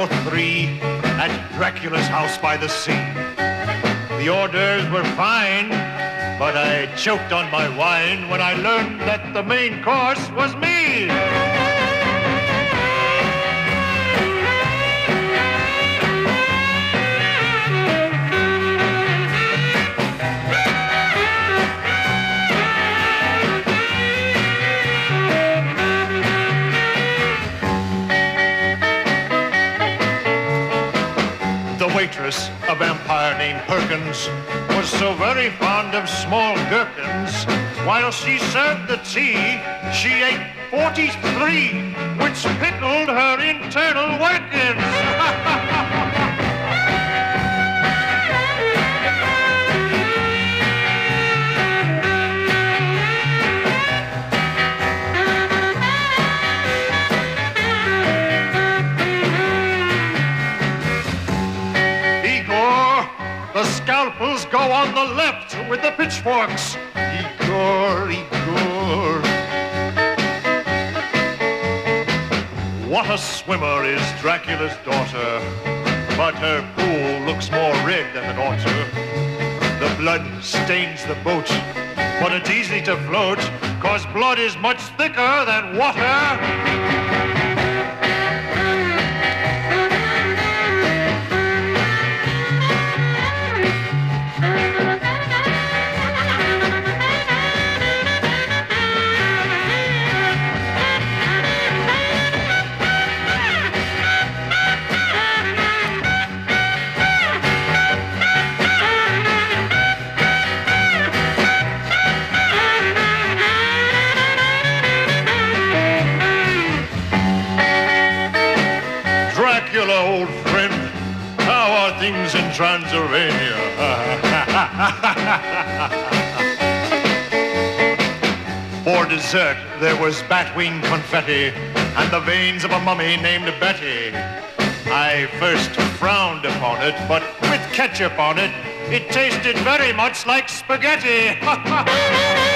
for three at Dracula's house by the sea. The hors d'oeuvres were fine, but I choked on my wine when I learned that the main course was me. The waitress, a vampire named Perkins, was so very fond of small gherkins. While she served the tea, she ate 43, which pickled her internal workings. The scalpels go on the left with the pitchforks. Igor, Igor. What a swimmer is Dracula's daughter, but her pool looks more red than it ought to. The blood stains the boat, but it's easy to float, 'cause blood is much thicker than water. Dracula, old friend, how are things in Transylvania? For dessert, there was batwing confetti and the veins of a mummy named Betty. I first frowned upon it, but with ketchup on it, it tasted very much like spaghetti.